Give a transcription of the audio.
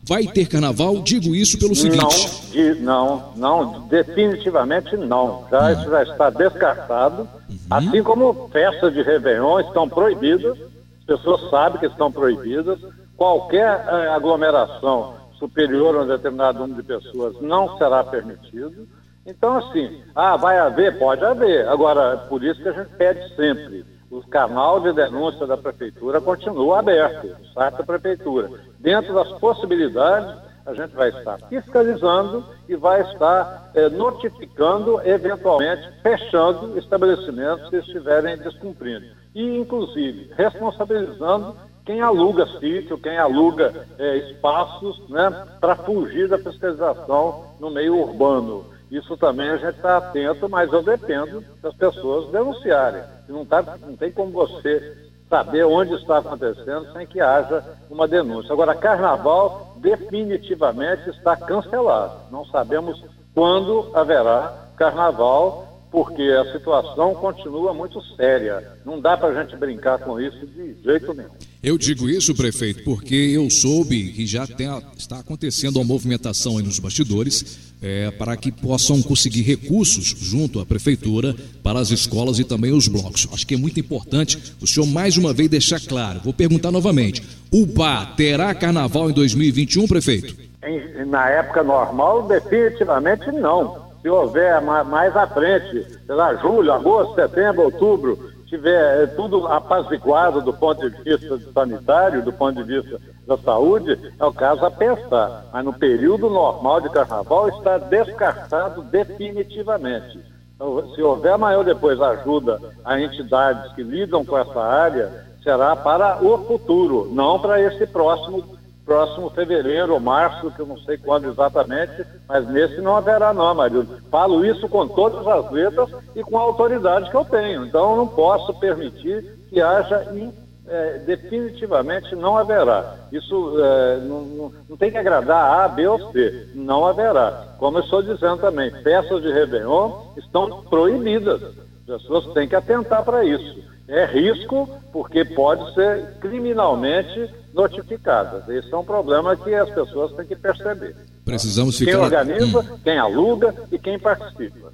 Vai ter carnaval? Digo isso pelo seguinte. Não, definitivamente não. Isso já está descartado. Assim como festas de Réveillon estão proibidas, as pessoas sabem que estão proibidas. Qualquer aglomeração superior a um determinado número de pessoas não será permitido. Então, assim, vai haver? Pode haver. Agora, por isso que a gente pede sempre. O canal de denúncia da Prefeitura continua aberto, o site da Prefeitura. Dentro das possibilidades, a gente vai estar fiscalizando e vai estar notificando, eventualmente, fechando estabelecimentos que estiverem descumprindo. E, inclusive, responsabilizando quem aluga sítio, quem aluga espaços, né, para fugir da fiscalização no meio urbano. Isso também a gente está atento, mas eu dependo das pessoas denunciarem. Não tem como você saber onde está acontecendo sem que haja uma denúncia. Agora, carnaval definitivamente está cancelado. Não sabemos quando haverá carnaval, porque a situação continua muito séria. Não dá para a gente brincar com isso de jeito nenhum. Eu digo isso, prefeito, porque eu soube que já está acontecendo uma movimentação aí nos bastidores para que possam conseguir recursos junto à prefeitura para as escolas e também os blocos. Acho que é muito importante o senhor mais uma vez deixar claro. Vou perguntar novamente. Ubá terá carnaval em 2021, prefeito? Na época normal, definitivamente não. Se houver mais à frente, sei lá, julho, agosto, setembro, outubro, tiver tudo apaziguado do ponto de vista sanitário, do ponto de vista da saúde, é o caso a pensar. Mas no período normal de carnaval está descartado definitivamente. Então, se houver maior depois ajuda a entidades que lidam com essa área, será para o futuro, não para esse próximo fevereiro ou março, que eu não sei quando exatamente, mas nesse não haverá não, Marildo. Falo isso com todas as letras e com a autoridade que eu tenho. Então, eu não posso permitir que haja definitivamente não haverá. Isso não tem que agradar A, B ou C. Não haverá. Como eu estou dizendo também, festas de Réveillon estão proibidas. As pessoas têm que atentar para isso. É risco, porque pode ser criminalmente notificadas. Esse é um problema que as pessoas têm que perceber. Precisamos ficar... Quem organiza, quem aluga e quem participa.